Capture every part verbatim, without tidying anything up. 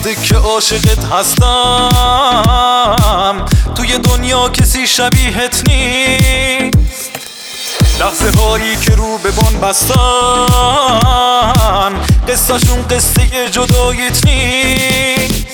وقتی که عاشقت هستم توی دنیا کسی شبیهت نیست. لحظه هایی که رو به بن بستن قصهشون قصه جداییت نیست.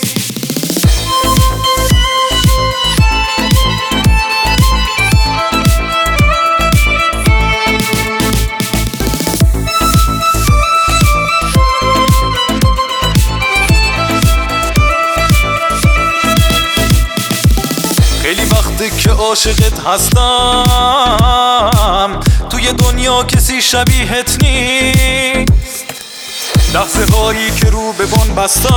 خیلی وقتی که عاشقت هستم توی دنیا کسی شبیهت نیست. لحظه هایی که رو به بن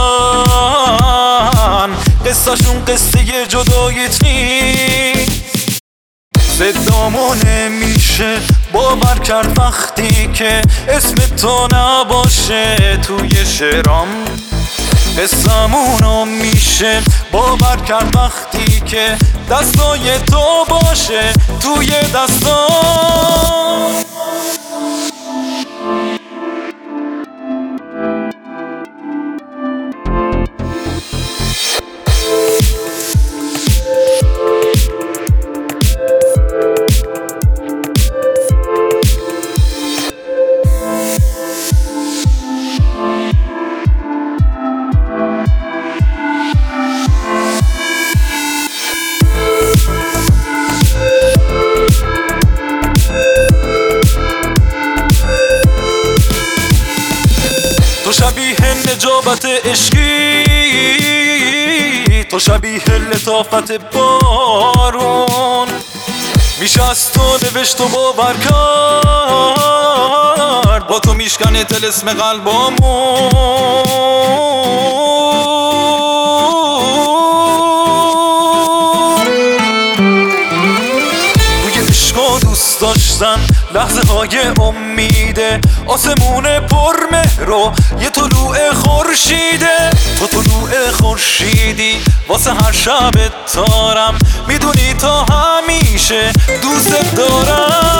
بستن قصهشون قصه جداییت نیست. صدامو نمیشه باور کرد وقتی که اسم تو نباشه توی شعرام. قصه‌مونو میشه باور کرد وقتی که دستای تو باشه توی دستام. تو شبیه نجابت عشقی، تو شبیه لطافت بارون. میشه از تو نوشت و باور کرد با تو میشکنه طلسم قلبامون. توی عشق و دوست داشتن لحظه های امیده، آسمون پر مهر و یه طلوع خورشیده. تو طلوع خورشیدی واسه هر شب تارم، میدونی تا همیشه دوست دارم.